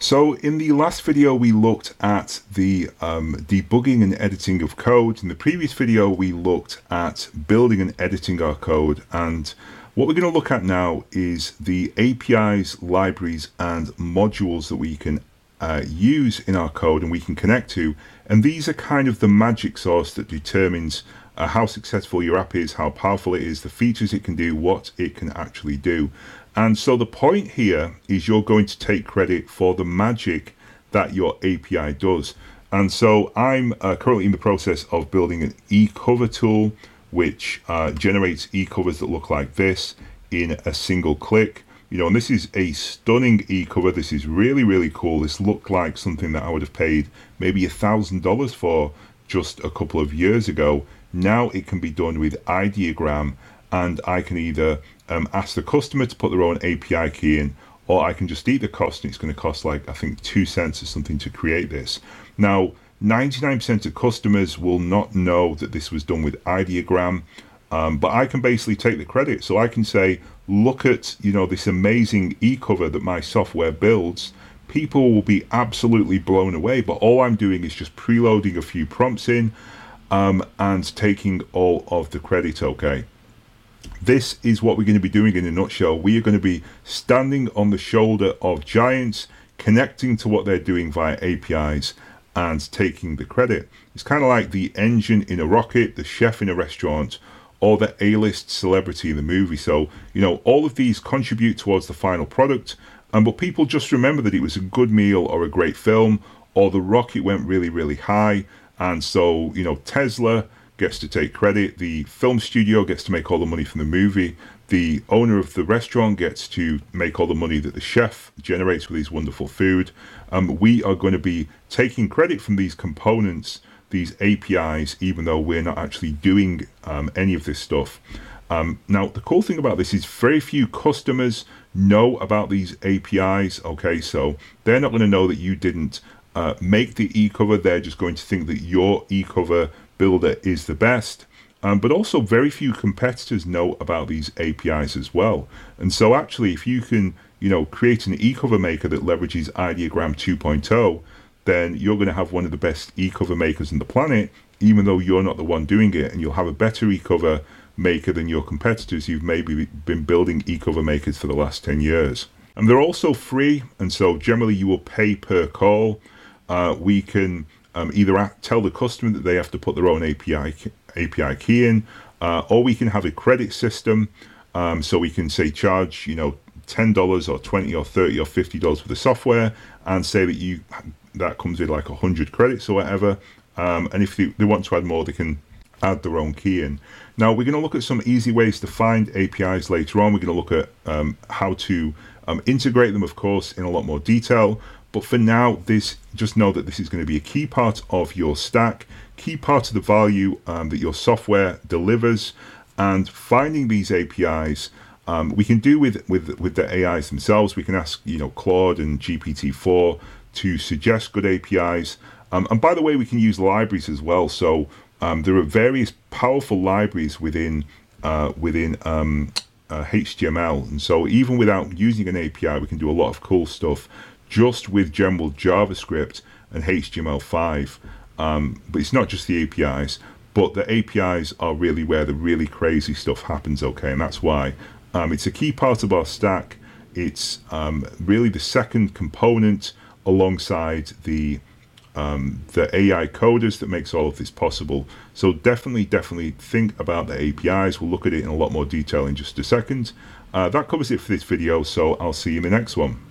So in the last video, we looked at the debugging and editing of code. In the previous video, we looked at building and editing our code. And what we're going to look at now is the APIs, libraries, and modules that we can use in our code and we can connect to. And these are kind of the magic sauce that determines how successful your app is, how powerful it is, the features it can do, what it can actually do. And so the point here is you're going to take credit for the magic that your API does. And so I'm currently in the process of building an eCover tool, which generates eCovers that look like this in a single click. You know, and this is a stunning eCover. This is really, really cool. This looked like something that I would have paid maybe $1,000 for just a couple of years ago. Now it can be done with Ideogram, and I can either ask the customer to put their own API key in, or I can just eat the cost, and it's going to cost like, I think, 2 cents or something to create this. Now, 99% of customers will not know that this was done with Ideogram, but I can basically take the credit. So I can say, look at, you know, this amazing eCover that my software builds. People will be absolutely blown away, but all I'm doing is just preloading a few prompts in and taking all of the credit, okay? This is what we're going to be doing in a nutshell. We are going to be standing on the shoulder of giants, connecting to what they're doing via APIs and taking the credit. It's kind of like the engine in a rocket, the chef in a restaurant, or the A-list celebrity in the movie. So, you know, all of these contribute towards the final product, but people just remember that it was a good meal or a great film, or the rocket went really, really high. And so, you know, Tesla gets to take credit, the film studio gets to make all the money from the movie, the owner of the restaurant gets to make all the money that the chef generates with his wonderful food. We are going to be taking credit from these components, these APIs, even though we're not actually doing any of this stuff. Now, the cool thing about this is very few customers know about these APIs, okay? So they're not going to know that you didn't make the eCover. They're just going to think that your eCover builder is the best. But also very few competitors know about these APIs as well. And so actually, if you can, you know, create an eCover maker that leverages Ideogram 2.0, then you're going to have one of the best eCover makers on the planet, even though you're not the one doing it, and you'll have a better eCover maker than your competitors who've maybe been building eCover makers for the last 10 years. And they're also free, and so generally you will pay per call. We can either tell the customer that they have to put their own API key in, or we can have a credit system. So we can say charge, you know, $10 or $20 or $30 or $50 for the software, and say that that comes with like 100 credits or whatever. And if they want to add more, they can add their own key in. Now we're going to look at some easy ways to find APIs later on. We're going to look at how to integrate them, of course, in a lot more detail. But for now, just know that this is going to be a key part of your stack, key part of the value that your software delivers. And finding these APIs, we can do with the AIs themselves. We can ask, you know, Claude and GPT-4 to suggest good APIs. And by the way, we can use libraries as well. So there are various powerful libraries within HTML. And so even without using an API, we can do a lot of cool stuff just with general JavaScript and HTML5. But it's not just the APIs, but the APIs are really where the really crazy stuff happens, okay? And that's why it's a key part of our stack. It's really the second component alongside the AI coders that makes all of this possible. So definitely think about the APIs. We'll look at it in a lot more detail in just a second. That covers it for this video, so I'll see you in the next one.